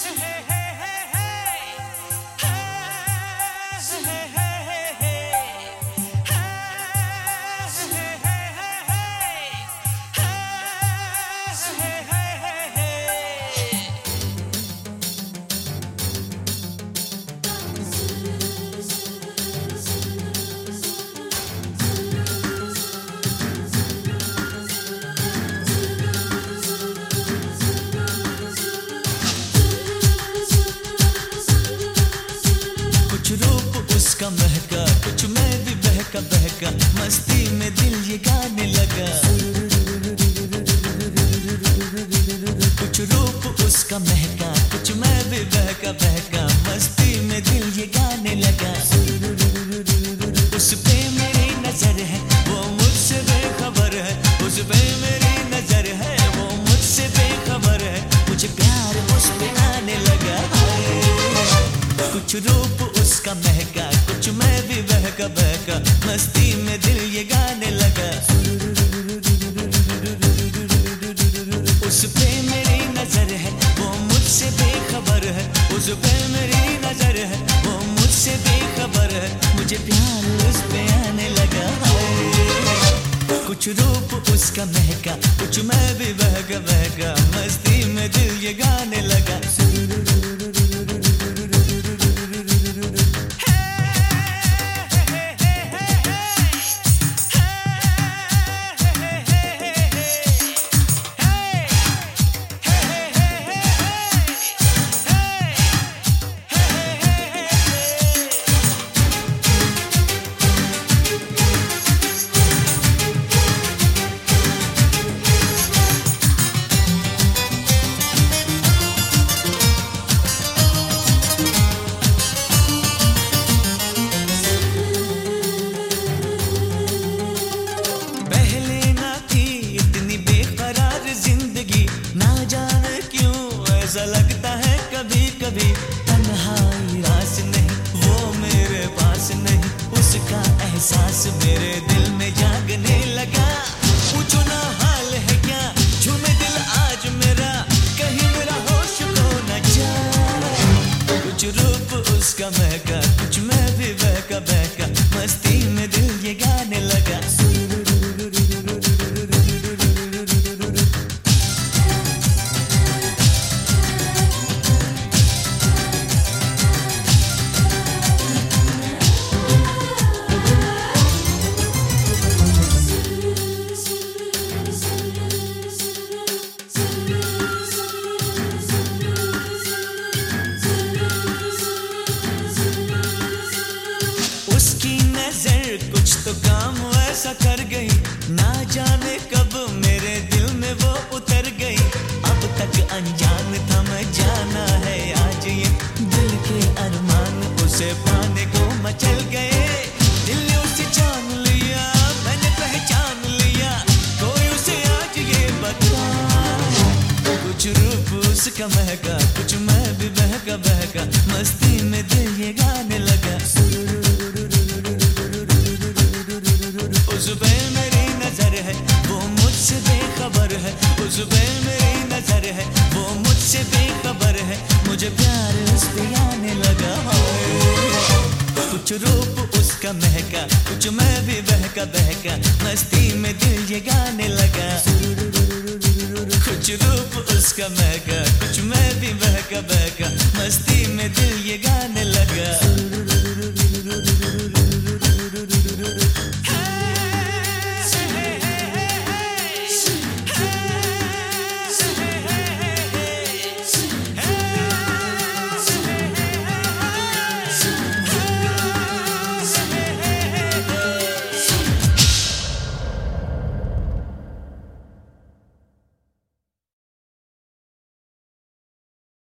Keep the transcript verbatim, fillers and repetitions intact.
उसका महका, कुछ मैं भी बहका बहका, मस्ती में दिल ये गाने लगा। कुछ रूप उसका महका, कुछ मैं भी बहका बहका, मस्ती में दिल ये गाने लगा। उस पे मेरी नजर है, वो मुझसे बेखबर है। उस पे मेरी नजर है, वो मुझसे बेखबर है। मुझे प्यार उस पे आने लगा। कुछ रूप उसका महका, कुछ मैं भी बहका बहका, मस्ती में दिल ये गाने लगा। उस पे मेरी नजर है, वो मुझसे बेखबर है। उस पे मेरी नजर है, वो मुझसे बेखबर है। मुझे प्यार उस पे आने लगा। कुछ रूप उसका महका, कुछ मैं भी बहका बहका, मस्ती में दिल ये गाने लगा। ऐसा लगता है कभी कभी तन्हाई रास नहीं, वो मेरे पास नहीं। उसका एहसास मेरे दिल में जागने लगा। पूछो ना हाल है क्या, झूमे दिल आज मेरा, कहीं मेरा होश खो न जाए। कुछ रूप उसका महका, कुछ मैं भी बहका बहका, मस्ती में दिल ये गाने लगा। उसकी नजर कुछ तो काम ऐसा कर गई, ना जाने कब मेरे दिल में वो उतर गई। अब तक अनजान था मैं, जाना है आज ये दिल के अरमान उसे पाने को मचल गए। दिल ने उसे जान लिया, मैंने पहचान लिया, कोई उसे आज ये बता। कुछ रूप उसका महका, कुछ मैं भी बहका बहका, मस्ती में दिल ये गाने लगा। उस पे मेरी नजर है, वो मुझसे बेखबर है। उस पे मेरी नजर है, वो मुझसे बेखबर है। मुझे प्यार उस पे आने लगा। कुछ रूप उसका महका, कुछ मैं भी बहका बहका, मस्ती में दिल ये गाने लगा। कुछ रूप उसका महका, कुछ मैं भी बहका बहका, मस्ती में दिल ये गाने लगा।